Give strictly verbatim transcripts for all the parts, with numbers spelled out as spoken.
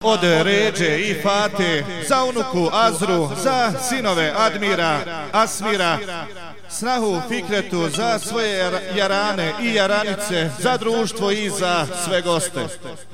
Od Ređe i Fate, za unuku Azru, za sinove Admira, Asmira, snahu Fikretu, za svoje jarane i jaranice, za društvo i za sve goste.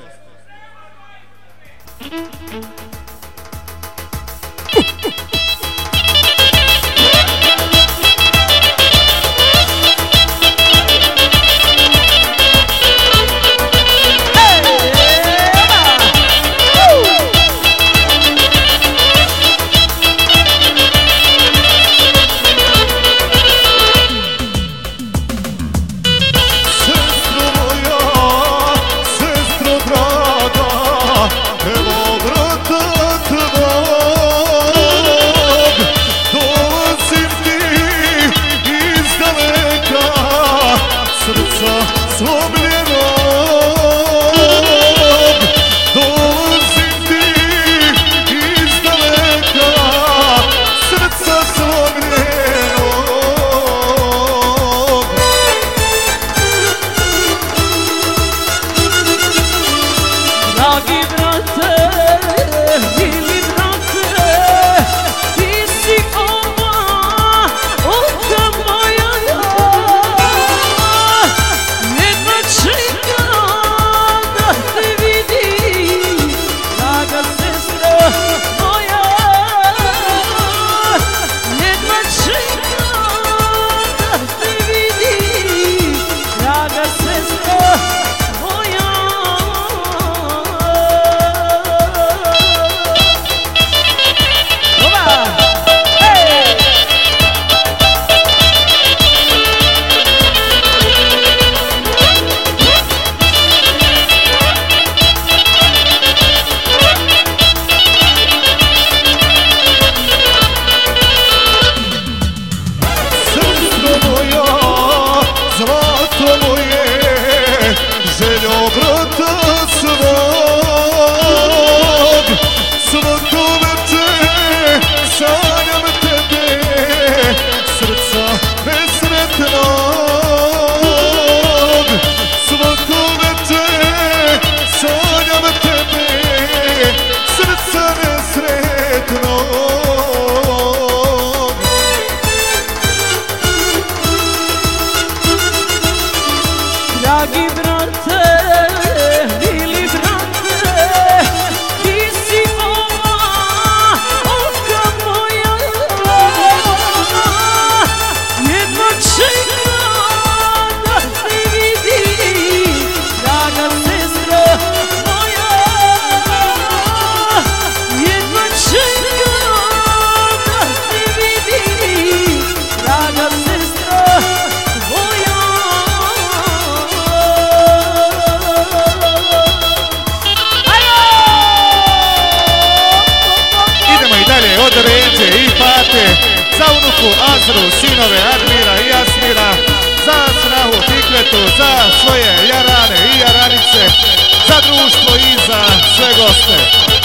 Za unuku Azru, sinove Admira i Asmira, za snahu Fikretu, za svoje jarane i jaranice, za društvo i za sve goste.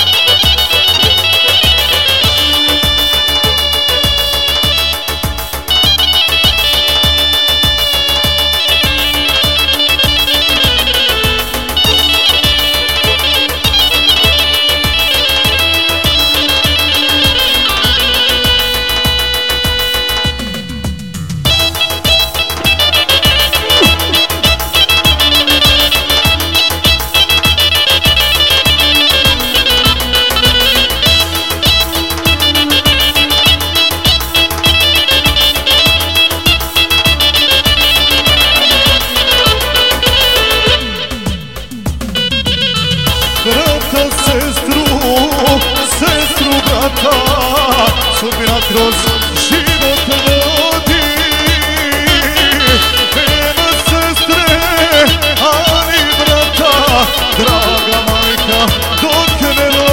Brata, sestru, sestru brata, sudbina kroz život vodi. Nema sestre, ali brata, draga majka, dok ne rodi.